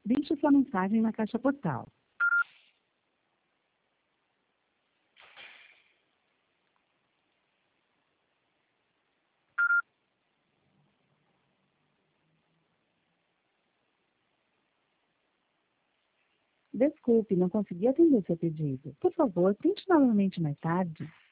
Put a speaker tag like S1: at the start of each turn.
S1: Deixe sua mensagem na caixa postal. Desculpe, não consegui atender seu pedido. Por favor, tente novamente mais tarde.